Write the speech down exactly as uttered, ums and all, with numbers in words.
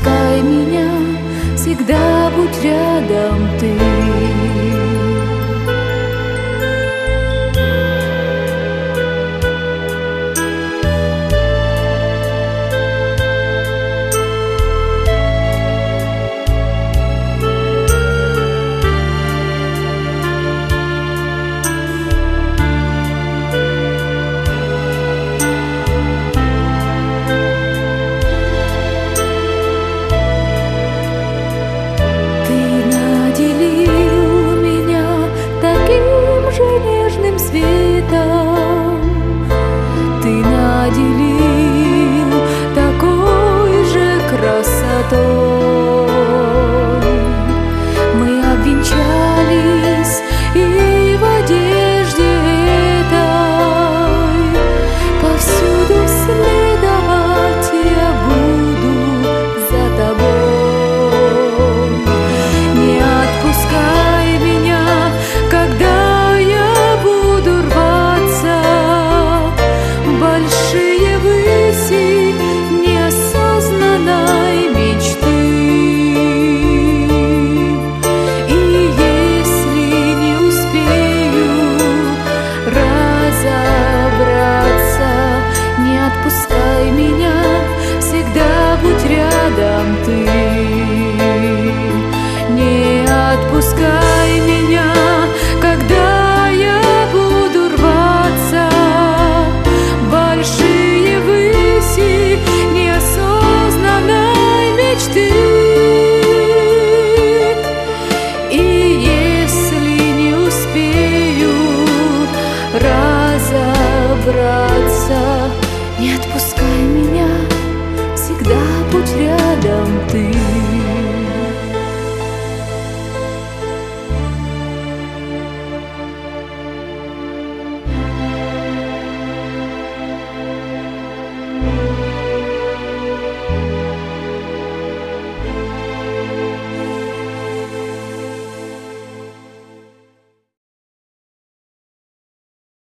отпускай меня, всегда будь рядом ты. Светом ты наделил такой же красотой. Мы обвенчались, и в одежде этой повсюду следовать я буду за тобой. Не отпускай меня, когда большие выси неосознанной мечты. И если не успею разобраться, не отпускай меня, всегда будь рядом ты. Не отпускай меня, когда я буду рваться большие выси неосознанной мечты. И если не успею разобраться, не отпускай меня, всегда будь рядом ты.